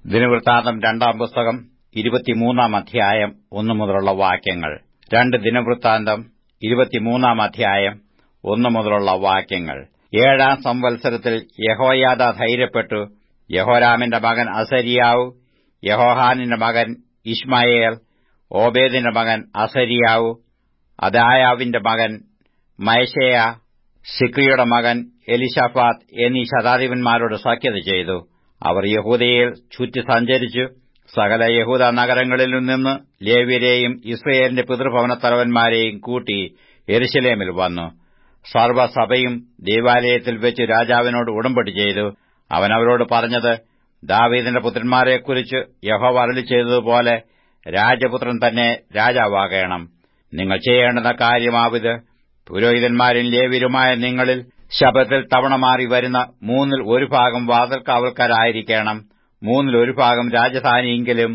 ദിനവൃത്താന്തം 2 പുസ്തകം 23 അധ്യായം 1 മുതലുള്ള വാക്യങ്ങൾ. 2 ദിനവൃത്താന്തം 23 അധ്യായം 1 മുതലുള്ള വാക്യങ്ങൾ. 7 സംവത്സരത്തിൽ യഹോയാദാ ധൈര്യപ്പെട്ടു. യഹോരാമിന്റെ മകൻ അസര്യാവ്, യഹോഹാനിന്റെ മകൻ ഇശ്മായേൽ, ഓബേദിന്റെ മകൻ അസര്യാവ്, അദായാവിന്റെ മകൻ മയശേയ, സിക്രിയുടെ മകൻ എലീശാഫാത്ത് എന്നീ ശതാധിപന്മാരോട് സഖ്യത ചെയ്തു. അവർ യഹൂദയിൽ ചുറ്റി സഞ്ചരിച്ചു. സകല യഹൂദ നഗരങ്ങളിലും നിന്ന് ലേവ്യരെയും ഇസ്രായേലിന്റെ പിതൃഭവനത്തലവന്മാരെയും കൂട്ടി യെരൂശലേമിൽ വന്നു. സർവ്വസഭയും ദൈവാലയത്തിൽ വെച്ച് രാജാവിനോട് ഉടമ്പടി ചെയ്തു. അവൻ അവരോട് പറഞ്ഞത്, ദാവീദിന്റെ പുത്രന്മാരെക്കുറിച്ച് യഹോവ അരുളിച്ചെയ്തതുപോലെ രാജപുത്രൻ തന്നെ രാജാവാകണം. നിങ്ങൾ ചെയ്യേണ്ടുന്ന കാര്യമാവിത്: പുരോഹിതന്മാരും ലേവ്യരുമായ നിങ്ങളിൽ ശബ്ബത്തിൽ തവണ മാറി വരുന്ന 1/3 വാതിൽകാവൽക്കാരായിരിക്കണം. 1/3 രാജധാനിയെങ്കിലും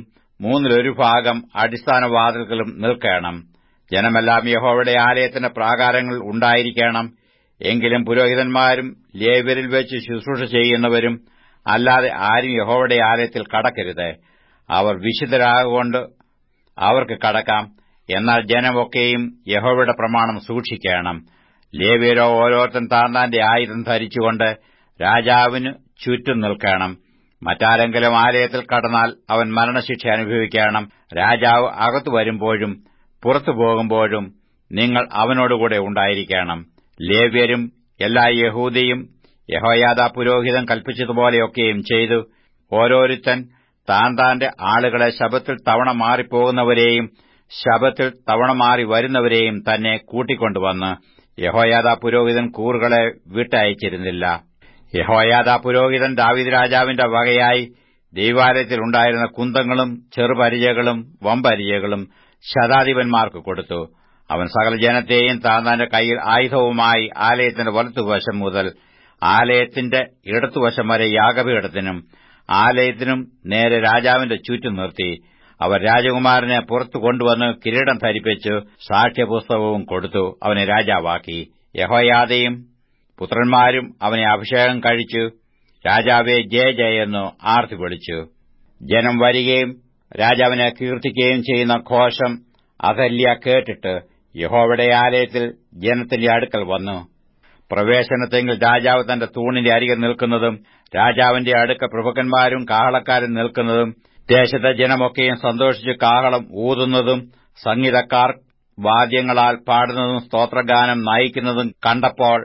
1/3 അടിസ്ഥാന വാതിൽക്കലും നിൽക്കണം. ജനമെല്ലാം യഹോവയുടെ ആലയത്തിന്റെ പ്രാകാരങ്ങൾ ഉണ്ടായിരിക്കണം. എങ്കിലും പുരോഹിതന്മാരും ലേവ്യരിൽ വെച്ച് ശുശ്രൂഷ ചെയ്യുന്നവരും അല്ലാതെ ആരും യഹോവയുടെ ആലയത്തിൽ കടക്കരുത്. അവർ വിശുദ്ധരാകൊണ്ട് അവർക്ക് കടക്കാം. എന്നാൽ ജനമൊക്കെയും യഹോവയുടെ പ്രമാണം സൂക്ഷിക്കണം. ലേവ്യരോ ഓരോരുത്തൻ താന്താന്റെ ആയുധം ധരിച്ചുകൊണ്ട് രാജാവിന് ചുറ്റും നിൽക്കണം. മറ്റാരെങ്കിലും ആലയത്തിൽ കടന്നാൽ അവൻ മരണശിക്ഷ അനുഭവിക്കണം. രാജാവ് അകത്തു വരുമ്പോഴും പുറത്തു പോകുമ്പോഴും നിങ്ങൾ അവനോടുകൂടെ ഉണ്ടായിരിക്കണം. ലേവ്യരും എല്ലാ യഹൂദയും യഹോയാദാ പുരോഹിതൻ കൽപ്പിച്ചതുപോലെയൊക്കെയും ചെയ്തു. ഓരോരുത്തൻ താന്താന്റെ ആളുകളെ ശബ്ബത്തിൽ തവണ മാറിപ്പോകുന്നവരെയും ശബ്ബത്തിൽ തവണ മാറി വരുന്നവരെയും തന്നെ കൂട്ടിക്കൊണ്ടുവന്ന് യഹോയാദാ പുരോഹിതൻ കൂറുകളെ വിട്ടയച്ചിരുന്നില്ല. യഹോയാദാ പുരോഹിതൻ ദാവീദ് രാജാവിന്റെ വകയായി ദൈവാലയത്തിലുണ്ടായിരുന്ന കുന്തങ്ങളും ചെറുപരിചകളും വമ്പരിചകളും ശതാധിപന്മാർക്ക് കൊടുത്തു. അവൻ സകല ജനത്തെയും താന്താന്റെ കയ്യിൽ ആയുധവുമായി ആലയത്തിന്റെ വലത്തുവശം മുതൽ ആലയത്തിന്റെ ഇടത്തുവശം വരെ യാഗപീഠത്തിനും ആലയത്തിനും നേരെ രാജാവിന്റെ ചുറ്റും നിർത്തി. അവർ രാജകുമാരനെ പുറത്തു കൊണ്ടുവന്ന് കിരീടം ധരിപ്പിച്ചു സാക്ഷ്യപുസ്തകവും കൊടുത്തു അവനെ രാജാവാക്കി. യഹോയാദയും പുത്രന്മാരും അവനെ അഭിഷേകം കഴിച്ചു. രാജാവെ ജയ ജയ എന്ന് ആർത്തി വിളിച്ചു. ജനം വരികയും രാജാവിനെ കീർത്തിക്കുകയും ചെയ്യുന്ന ഘോഷം അഥല്യ കേട്ടിട്ട് യഹോവയുടെ ആലയത്തിൽ ജനത്തിന്റെ അടുക്കൽ വന്നു. പ്രവേശനത്തെങ്കിൽ രാജാവ് തന്റെ തൂണിന്റെ അരികെ നിൽക്കുന്നതും രാജാവിന്റെ അടുക്ക പ്രഭുക്കന്മാരും കാഹളക്കാരും നിൽക്കുന്നതും ദേശത്തെ ജനമൊക്കെയും സന്തോഷിച്ച് കാഹളം ഊതുന്നതും സംഗീതക്കാർ വാദ്യങ്ങളാൽ പാടുന്നതും സ്തോത്രഗാനം നയിക്കുന്നതും കണ്ടപ്പോൾ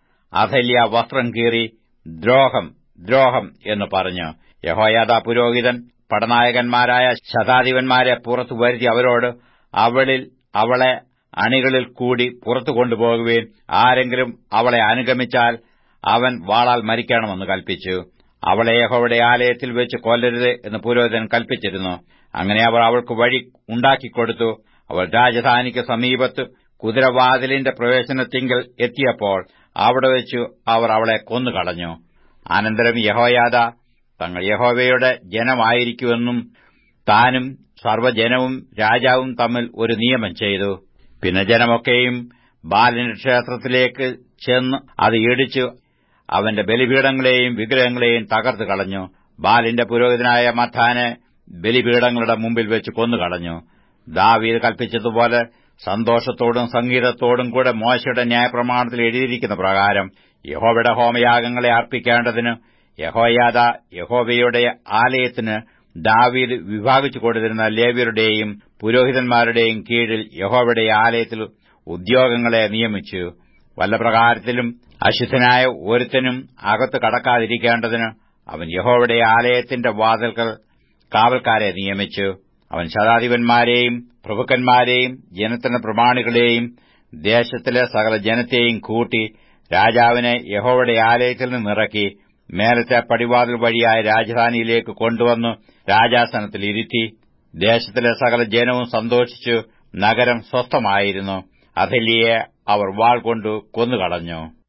അഥല്യ വസ്ത്രം കീറി ദ്രോഹം ദ്രോഹം എന്ന് പറഞ്ഞു. യഹോയാദാ പുരോഹിതൻ പടനായകന്മാരായ ശതാധിപന്മാരെ പുറത്തു വരുത്തി അവരോട്, അവളെ അണികളിൽ കൂടി പുറത്തു കൊണ്ടുപോകുകയും ആരെങ്കിലും അവളെ അനുഗമിച്ചാൽ അവൻ വാളാൽ മരിക്കണമെന്ന് കൽപ്പിച്ചു. അവളെ യഹോവയുടെ ആലയത്തിൽ വെച്ച് കൊല്ലരുത് എന്ന് പുരോഹിതൻ കൽപ്പിച്ചിരുന്നു. അങ്ങനെ അവർ അവൾക്ക് വഴി ഉണ്ടാക്കിക്കൊടുത്തു. അവൾ രാജധാനിക്ക് സമീപത്ത് കുതിരവാതിലിന്റെ പ്രവേശനത്തിങ്കൽ എത്തിയപ്പോൾ അവിടെ വെച്ചു അവർ അവളെ കൊന്നുകളഞ്ഞു. അനന്തരം യഹോയാദാ തങ്ങൾ യഹോവയുടെ ജനമായിരിക്കുമെന്നും താനും സർവ്വജനവും രാജാവും തമ്മിൽ ഒരു നിയമം ചെയ്തു. പിന്നെ ജനമൊക്കെയും ബാലിന്റെ ക്ഷേത്രത്തിലേക്ക് ചെന്ന് അത് ഇടിച്ചു അവന്റെ ബലിപീഠങ്ങളെയും വിഗ്രഹങ്ങളെയും തകർത്തു കളഞ്ഞു. ബാലിന്റെ പുരോഹിതനായ മത്താനെ ബലിപീഠങ്ങളുടെ മുമ്പിൽ വെച്ച് കൊന്നുകളഞ്ഞു. ദാവീദ് കൽപ്പിച്ചതുപോലെ സന്തോഷത്തോടും സംഗീതത്തോടും കൂടെ മോശയുടെ ന്യായപ്രമാണത്തിൽ എഴുതിയിരിക്കുന്ന പ്രകാരം യഹോവയുടെ ഹോമയാഗങ്ങളെ അർപ്പിക്കേണ്ടതിന് യഹോയാദാ യഹോവയുടെ ആലയത്തിന് ദാവീദ് വിഭാഗിച്ചു കൊടുത്തിരുന്ന ലേവ്യരുടെയും പുരോഹിതന്മാരുടെയും കീഴിൽ യഹോവയുടെ ആലയത്തിൽ ഉദ്യോഗങ്ങളെ നിയമിച്ചു. വല്ല പ്രകാരത്തിലും അശുദ്ധനായ ഒരുത്തനും അകത്ത് കടക്കാതിരിക്കേണ്ടതിന് അവൻ യഹോവയുടെ ആലയത്തിന്റെ വാതിൽക്കൽ കാവൽക്കാരെ നിയമിച്ചു. അവൻ ശതാധിപന്മാരെയും പ്രഭുക്കന്മാരെയും ജനത്തിന്റെ പ്രമാണികളെയും ദേശത്തിലെ സകല ജനത്തെയും കൂട്ടി രാജാവിനെ യഹോവയുടെ ആലയത്തിൽ നിന്നിറക്കി മേലത്തെ പടിവാതിൽ വഴിയായ രാജധാനിയിലേക്ക് കൊണ്ടുവന്നു രാജാസനത്തിൽ ഇരുത്തി. ദേശത്തിലെ സകല ജനവും സന്തോഷിച്ചു. നഗരം സ്വസ്ഥമായിരുന്നു. അഥല്യയെ അവർ വാൾ കൊണ്ടു കൊന്നുകളഞ്ഞു.